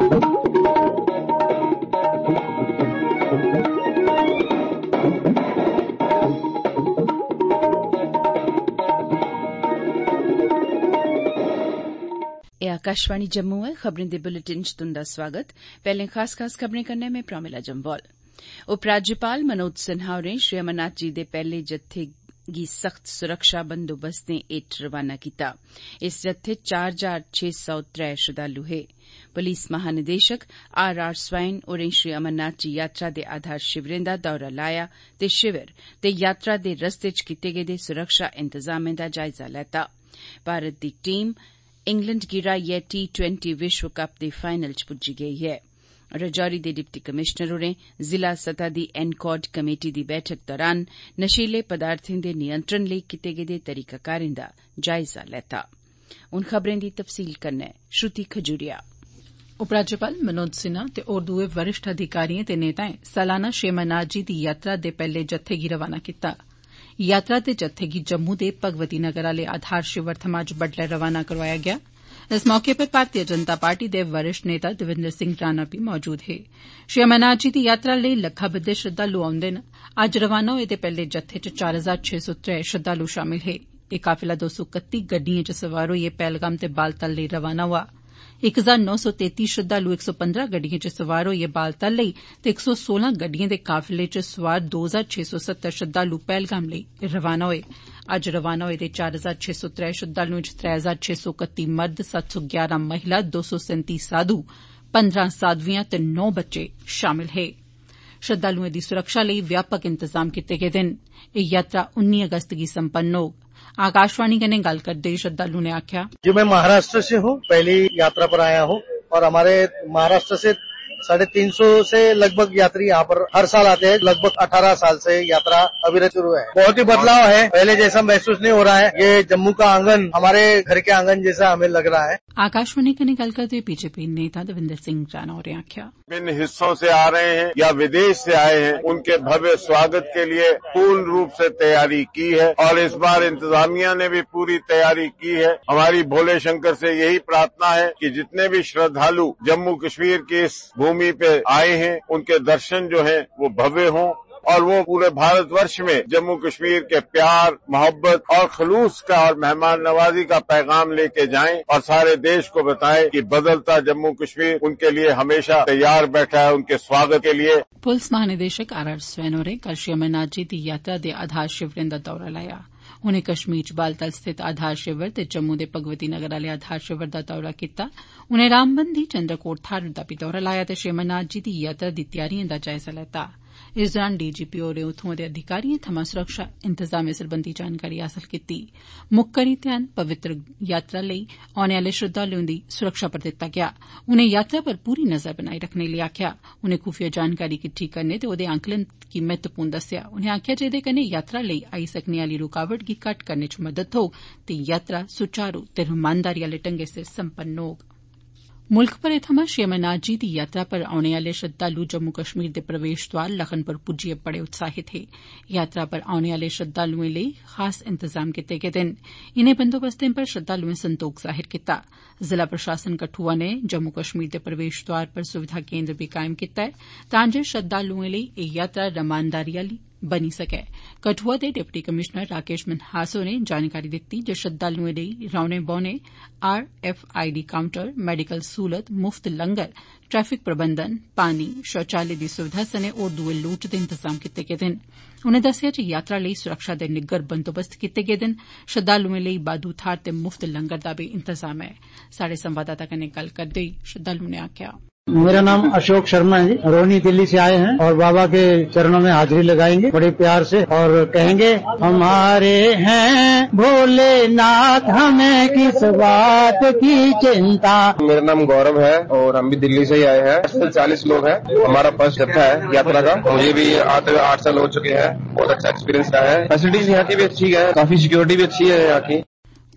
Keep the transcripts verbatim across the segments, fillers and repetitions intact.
आकाशवाणी जम्मू है। खबरें दे बुलेटिन च तुंदा स्वागत। पैहले खास खास खबरें कन्नै में प्रोमिला जम्वाल। उपराज्यपाल मनोज सिन्हा होरें श्री अमरनाथ जी दे पैहले जत्थे गी सख्त सुरक्षा बंदोबस्तें हेठ रवाना कीता। इस जत्थे च चार हजार छे सौ त्रै श्रद्धालु हे। पुलिस महानिदेशक आर आर स्वाइन होरें श्री अमरनाथ जी यात्रा दे आधार शिविरें दा दौरा लाया ते शिविर ते यात्रा दे रस्ते च कीते गेदे सुरक्षा इंतजामें दा जायजा लैता। भारत दी टीम इंग्लैंड गी हराइयै टी ट्वेंटी विश्व कप दे फाइनल च पुज्जी गेई ऐ। राजौरी दे डिप्टी कमिशनर होरें जिला सतह दी एनकॉड कमेटी दी बैठक दौरान नशीले पदार्थें दे नियंत्रण लेई कीते गेदे तरीकाकारें दा जायजा लैता। हुन खबरें दी तफसील कन्नै श्रुति खजूरिया। उपराज्यपाल मनोज सिन्हा ते होर दुए वरिष्ठ अधिकारिएं ते नेताएं सालाना श्री अमरनाथ जी दी यात्रा दे पैहले जत्थे गी रवाना कीता। यात्रा दे जत्थे गी जम्मू दे भगवती नगर आले आधार शिविर थमां अज्ज बड्डलै रवाना करोआया गेआ। इस मौके पर भारतीय जनता पार्टी दे वरिष्ठ नेता देवेन्द्र सिंह राणा बी मौजूद हे। श्री अमरनाथ जी दी यात्रा लेई लक्खां बद्दे श्रद्धालु औंदे न। अज्ज रवाना होए दे पैहले जत्थे च चार हजार छे सौ त्रै श्रद्धालु शामिल हे। एह काफिला दो सौ कत्ती गड्डिएं च सवार होइयै पैहलगाम ते बालतल लेई रवाना होआ। इक हजार नौ सौ तेती श्रद्धालु इक सौ पंदरां गड्डिएं च सवार होइयै बालतल लेई ते इक सौ सोलां गड्डिएं दे काफिले च सवार दो हजार छे सौ सत्तर श्रद्धालु पैहलगाम लेई रवाना होए। अज्ज रवाना होए दे चार हजार छे सौ त्रै श्रद्धालुएं च त्रै हजार छे सौ कत्ती मर्द, सत्त सौ ग्यारह महिला, दो सौ सैंती साधु, पंद्रह साधवियां ते नौ बच्चे शामिल हे। श्रद्धालुएं दी सुरक्षा लेई व्यापक इंतजाम कीते गेदे न। एह यात्रा उन्नी अगस्त गी संपन्न होग। आकाशवाणी कन्नै गल्ल करदे श्रद्धालु ने आख्या, जी मैं महाराष्ट्र से हूँ, पहली यात्रा पर आया हूँ और हमारे महाराष्ट्र से साढ़े तीन सौ से लगभग यात्री यहाँ पर हर साल आते हैं। लगभग अठारह साल से यात्रा अविरत शुरू है। बहुत ही बदलाव है, पहले जैसा महसूस नहीं हो रहा है। ये जम्मू का आंगन हमारे घर के आंगन जैसा हमें लग रहा है। आकाशवाणी कन्नै गल्ल करदे बीजेपी नेता देवेन्द्र सिंह राणा होरें आख्या, विभिन्न हिस्सों से आ रहे हैं या विदेश से आए हैं, उनके भव्य स्वागत के लिए पूर्ण रूप से तैयारी की है और इस बार इंतजामिया ने भी पूरी तैयारी की है। हमारी भोले शंकर से यही प्रार्थना है कि जितने भी श्रद्धालु जम्मू कश्मीर की इस भूमि पे आए हैं, उनके दर्शन जो हैं वो भव्य हों और वो पूरे भारतवर्ष में जम्मू कश्मीर के प्यार, मोहब्बत और खलूस का और मेहमान नवाजी का पैगाम लेके जाएं और सारे देश को बताएं कि बदलता जम्मू कश्मीर उनके लिए हमेशा तैयार बैठा है, उनके स्वागत के लिए। पुलिस महानिदेशक आर आर स्वैन होरें कल श्री अमरनाथ जी दी यात्रा दे आधार शिविरें दा दौरा लाया। उनें कश्मीर च बालतल स्थित आधार शिविर ते जम्मू दे भगवती नगर आले आधार शिविर दा दौरा कीता। उनें रामबन दी चंद्रकोट थाहर दा बी दौरा लाया ते श्री अमरनाथ जी दी यात्रा दी तैयारिएं दा जायजा लैता। इस दौरान डीजीपी होरें उत्थुआं दे अधिकारिएं थमां सुरक्षा इंतजामें सरबंधी जानकारी हासल कीती। मुक्ख करी ध्यान पवित्र यात्रा लेई औने आले श्रद्धालुएं दी सुरक्षा पर दित्ता गेआ। उनें यात्रा पर पूरी नजर बनाई रखने लेई आखेआ। उनें खुफिया जानकारी किट्ठी करने ते ओदे आंकलन गी महत्वपूर्ण दस्सेआ। उनें आखेआ जे एह्दे कन्नै यात्रा लेई आई सकने आली रुकावट गी घट्ट करने च मदद थ्होग ते यात्रा सुचारू ते रमानदारी आले ढंगै सिर संपन्न होग। मुल्ख भरै थमां श्री अमरनाथ जी दी यात्रा पर औने आले श्रद्धालु जम्मू कश्मीर दे प्रवेश द्वार लखनपुर पुज्जिए बड़े उत्साहित हे। यात्रा पर औने आले श्रद्धालुएं लेई खास इंतजाम कीते गेदे न। इनें बंदोबस्तें पर श्रद्धालुएं संतोख जाहिर कीता। जिला प्रशासन कठुआ ने जम्मू कश्मीर दे प्रवेश द्वार पर सुविधा केन्द्र भी कायम कीता ऐ तां जे श्रद्धालुएं लेई एह यात्रा रमानदारी आली बनी सकै। कठुआ दे डिप्टी कमिशनर राकेश मनहास होरें जानकारी दित्ती जे श्रद्धालुएं लेई रौहने बौहने, R F I D counter, medical सहूलत, मुफ्त लंगर, ट्रैफिक प्रबंधन, पानी, शौचालय दी सुविधा सने होर दुए लोड़चदे इंतजाम कीते गेदे न। उनें दस्सेआ जे यात्रा लेई सुरक्षा दे निग्गर बंदोबस्त कीते गेदे न। श्रद्धालुएं लेई बाद्दू थाहर ते मुफ्त लंगर दा बी इंतजाम ऐ। साढ़े संवाददाता कन्नै गल्ल करदे होई श्रद्धालुएं ने आखेआ, मेरा नाम अशोक शर्मा है जी। रोहनी दिल्ली से आए हैं और बाबा के चरणों में हाजिरी लगाएंगे बड़े प्यार से और कहेंगे हमारे हैं भोलेनाथ, हमें किस बात की चिंता। मेरा नाम गौरव है और हम भी दिल्ली से ही आए हैं। चालीस लोग हैं। हमारा फर्स्ट जत्था है यात्रा का। मुझे भी आठ आठ साल हो चुके हैं। बहुत अच्छा एक्सपीरियंस रहा है। फैसिलिटीज यहाँ की भी अच्छी है, काफी सिक्योरिटी भी अच्छी है यहाँ की।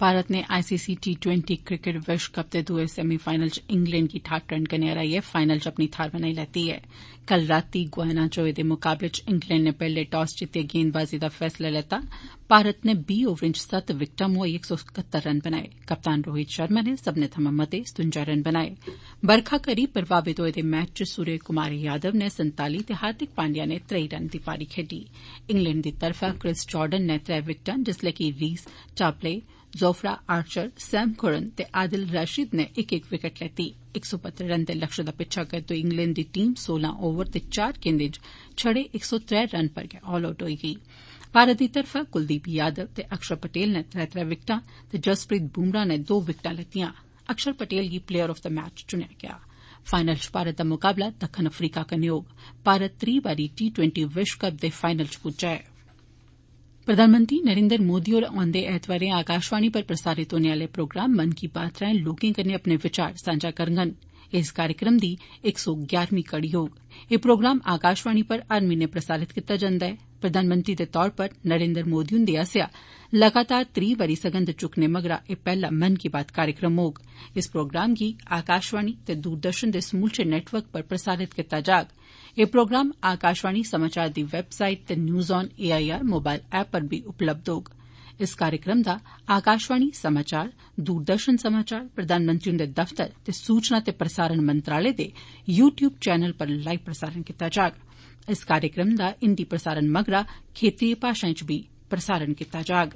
भारत ने आईसीसी टी ट्वेंटी क्रिकेट विश्व कप दे दुए सेमीफाइनल च इंग्लैंड गी ठाठ रन कन्नै हराइयै फाइनल च अपनी थाहर बनाई लैती ऐ। कल रातीं गुयाना च होए दे मुकाबले च इंग्लैंड ने पैहले टॉस जित्तियै गेंदबाजी दा फैसला लैता। भारत ने बीह् ओवरें च सत्त विकटां मुहाई इक सौ कत्तर रन बनाए। कप्तान रोहित शर्मा ने सब्बने थमां मते सतुंजा रन बनाए। बरखा करी प्रभावित होए दे मैच च सूर्य कुमार यादव ने संताली ते हार्दिक पांड्या ने त्रेई रन दी पारी खेडी। इंग्लैंड दी तरफा क्रिस जॉर्डन ने त्रै विकटां जिसलै कि रीस चापले जोफ्रा आर्चर सैम कुरन ते आदिल रशीद ने इक इक विकेट लैती। इक सौ पत्तर रन दे लक्ष्य दा पिच्छा करदे होई इंग्लैंड दी टीम सोलां ओवर ते चार गेंदें च छड़े इक सौ त्रै रन पर गै ऑल आउट होई गेई। भारत दी तरफा कुलदीप यादव ते अक्षर पटेल ने त्रै त्रै विकटां ते जसप्रीत बुमराह ने दो विकटां लैतियां। अक्षर पटेल गी प्लेयर ऑफ द मैच चुनेआ गेआ। फाइनल च भारत दा मुकाबला दक्खन अफ्रीका कन्नै होग। भारत त्री बारी टी ट्वेंटी विश्व कप दे फाइनल च पुज्जा ऐ। प्रधानमंत्री नरेन्द्र मोदी होर औंदे ऐतवारें आकाशवाणी पर प्रसारित होने आले प्रोग्राम मन की बात राएं लोकें कन्नै अपने विचार सांझा करङन। इस कार्यक्रम दी इक सौ ग्यारहवीं कड़ी होग। एह प्रोग्राम आकाशवाणी पर हर म्हीने प्रसारित कीता जंदा ऐ। प्रधानमंत्री दे तौर पर नरेन्द्र मोदी हुंदे आसेआ लगातार त्री बारी सगंध चुक्कने मगरा एह पैहला मन की बात कार्यक्रम होग। इस प्रोग्राम गी आकाशवाणी ते दूरदर्शन दे समूलचे नेटवर्क पर प्रसारित कीता जाग। एह प्रोग्राम आकाशवाणी समाचार दी वैबसाइट ते news on AIR mobile app पर बी उपलब्ध होग। इस कार्यक्रम दा आकाशवाणी समाचार, दूरदर्शन समाचार, प्रधानमंत्री हुंदे दफ्तर ते सूचना ते प्रसारण मंत्रालय दे यू ट्यूब चैनल पर लाइव प्रसारण कीता जाग। इस कार्यक्रम दा हिंदी प्रसारण मगरा क्षेत्रीय भाषाएं च बी प्रसारण कीता जाग।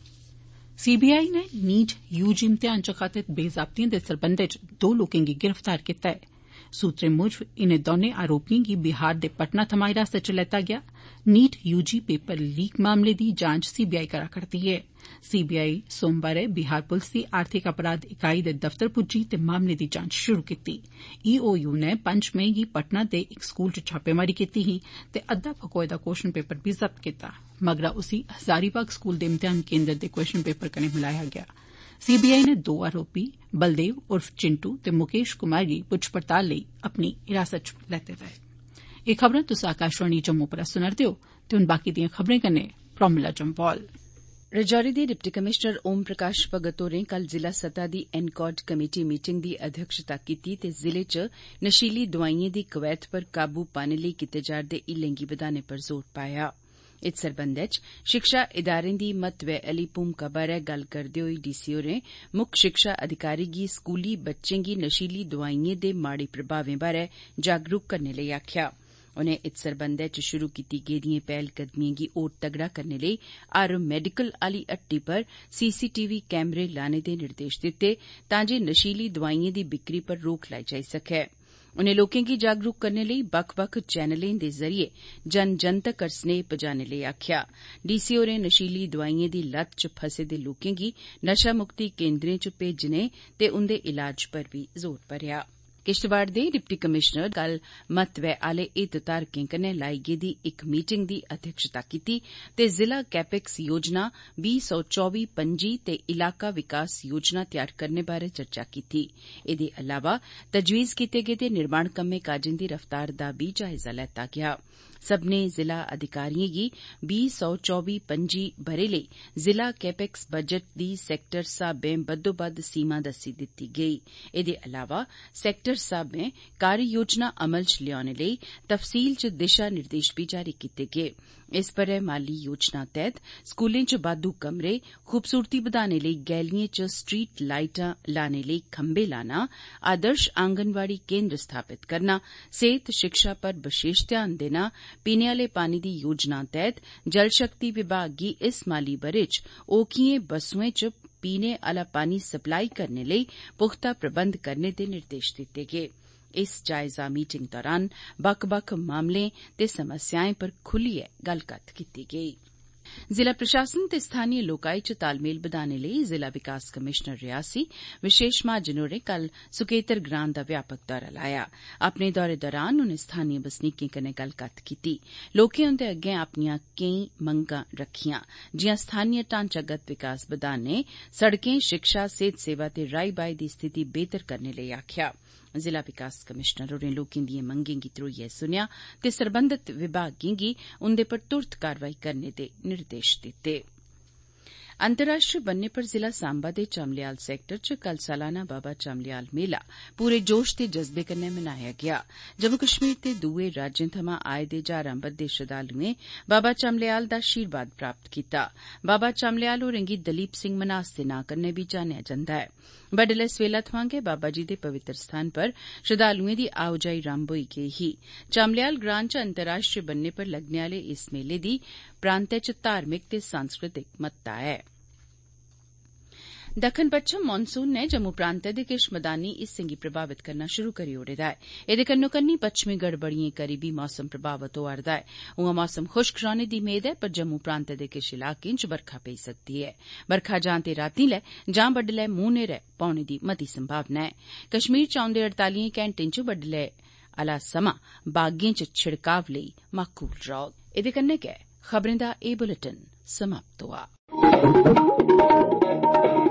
सीबीआई नै नीट यूजी इम्तेहान च कथित बेजाबतियें दे सरबंधै च दो लोकें गी गिरफ्तार कीता ऐ। सूत्रें मुजब इनें दौनें आरोपिएं गी बिहार दे पटना थमां हिरासत च लैता गेआ। नीट यूजी पेपर लीक मामले दी जांच सीबीआई करा करदी ऐ। सीबीआई सोमवारें बिहार पुलस दी आर्थिक अपराध इकाई दे दफ्तर पुज्जी ते मामले दी जांच शुरू कीती। ईओयू नै पंज मई गी पटना दे इक स्कूल च छापेमारी कीती ही ते अद्दा फकोए दा क्वेश्चन पेपर बी जब्त कीता। मगरा उसी हजारीबाग स्कूल दे इम्तेहान केन्द्र दे क्वेश्चन पेपर कन्नै मिलाया गेआ। सीबीआई नै दो आरोपी बलदेव उर्फ चिंटू ते मुकेश कुमार गी पुच्छ पड़ताल लेई अपनी हिरासत च लैते दा ऐ। एह खबरां तुस आकाशवाणी जम्मू पर सुना'रदे ओ ते हुन बाकी दियां खबरें कन्नै प्रोमिला जम्वाल। राजौरी दे डिप्टी कमिशनर ओम प्रकाश भगत होरें कल जिला सतह दी एनकॉड कमेटी मीटिंग दी अध्यक्षता कीती ते जिले च नशीली दवाइएं दी कवैत पर काबू पाने लेई कीते जा'रदे हीलें गी बधाने पर जोर पाया। इस सरबंधै च शिक्षा इदारें दी महत्वै आली भूमिका बारै गल्ल करदे होई डीसी होरें मुक्ख शिक्षा अधिकारी गी स्कूली बच्चें गी नशीली दवाइएं दे माड़े प्रभावें बारै जागरूक करने लेई आक्खेआ। उनें इत सरबंधै च शुरू कीती गेदिएं पैह्लकदमिएं गी होर तगड़ा करने लेई हर मेडिकल आली हट्टी पर सीसीटीवी कैमरे लाने दे निर्देश दित्ते तां जे नशीली दवाइएं दी बिक्री पर रोक लाई जाई सकै। उनें लोकें गी जागरूक करने लेई बक्ख बक्ख चैनलें दे जरिए जन जन तक्कर स्नेह पजाने लेई आक्खेआ। डीसी होरें नशीली दवाइएं दी लत्त च फसे दे लोकें गी नशा मुक्ति केन्द्रें च भेजने ते उंदे इलाज पर बी जोर भरेआ। किश्तवाड़ दे डिप्टी कमिशनर कल महत्वै आले हितधारकें कन्नै लाई गेदी इक मीटिंग दी अध्यक्षता कीती ते जिला कैपेक्स योजना बीह् सौ चौबी पंजी ते इलाका विकास योजना तैयार करने बारै चर्चा कीती। एदे अलावा तजवीज़ कीते गेदे निर्माण कम्में काजें दी रफ्तार दा बी जायजा लैता गेआ। सब्बनें जिला अधिकारिएं गी बीह् सौ चौबी पंजी ब'रे लेई जिला कैपेक्स बजट दी सैक्टर स्हाबें बद्दोबद्द सीमा दस्सी दित्ती गेई। एदे अलावा सैक्टर स्हाबें कार्य योजना अमल च लेयाने लेई तफसील च दिशा निर्देश बी जारी कीते गे। इस ब'रे माली योजना तैह्त स्कूलें च बाद्दू कमरे, खूबसूरती बधाने लेई गैलिएं च स्ट्रीट लाइटां लाने लेई खंबे लाना, आदर्श आंगनवाड़ी केन्द्र स्थापित करना, सेहत शिक्षा पर विशेष ध्यान देना, पीने आले पानी दी योजना तैह्त जल शक्ति विभाग गी इस माली ब'रे च ओखिएं बसुएं च पीने आला पानी सप्लाई करने लेई पुख्ता प्रबंध करने दे निर्देश दित्ते गे। इस जायजा मीटिंग दौरान बक्ख बक्ख मामलें ते समस्याएं पर खुल्लियै गल्लकत्थ कीती गेई। जिला प्रशासन ते स्थानीय लोकाई च तालमेल बधाने लेई जिला विकास कमिशनर रियासी विशेष महाजन होरें कल सुकेतर ग्रां दा व्यापक दौरा लाया। अपने दौरे दौरान उनें स्थानीय बसनीकें कन्नै गल्लकत्थ कीती। लोकें उन्दे अग्गें अपनियां केई मंगां रखियां जियां स्थानीय ढांचागत विकास बधाने, सड़कें, शिक्षा, सेहत सेवा ते राई बाई दी स्थिति बेहतर करने लेई आक्खेआ। जिला विकास कमिशनर होरें लोकें दिएं मंगें गी त्रोइयै सुनेआ ते सरबंधत विभागें गी उन्दे पर तुरत कारवाई करने दे निर्देश दित्ते। अंतर्राष्ट्रीय बन्ने पर जिला सांबा दे चमलियाल सैक्टर च कल सालाना बाबा चमलियाल मेला पूरे जोश ते जज्बे कन्नै मनाया गेआ। जम्मू कश्मीर ते दुए राज्यें थमां आए दे ज्हारां बद्दे श्रद्धालुएं बाबा चमलियाल दा आशीर्वाद प्राप्त कीता। बाबा चमलियाल होरें गी दलीप सिंह मनास दे नां कन्नै बी जानेआ जंदा ऐ। बड्डलै सवेला थमां गै बाबा जी दे पवित्र स्थान पर श्रद्धालुएं दी आओजाई रंभ होई गेई ही। चमलियाल ग्रां च अंतर्राष्ट्रीय बन्ने पर लग्गने आले इस मेले दी प्रांतै च धार्मिक ते सांस्कृतिक महत्ता ऐ। दक्खन पच्छम मानसून नै जम्मू प्रांतै दे किश मदानी हिस्सें गी प्रभावित करना शुरू करी ओड़े दा ऐ। एदे कन्नो कन्नी पच्छमी गड़बड़िएं करी बी मौसम प्रभावित होआ रदा ऐ। उआं मौसम खुश्क रौहने दी मेद ऐ, पर जम्मू प्रांतै दे किश इलाकें च बरखा पेई सकदी ऐ। बरखा जां ते रातीं लै जां बड्डलै मुंह न्हेरे पौने दी मती संभावना ऐ। कश्मीर च औंदे अड़तालिएं घैंटें च बड्डलै आला समां बागें च छिड़काव लेई माकूल रौह्ग। एदे कन्नै गै खबरें दा एह् बुलेटिन समाप्त होआ।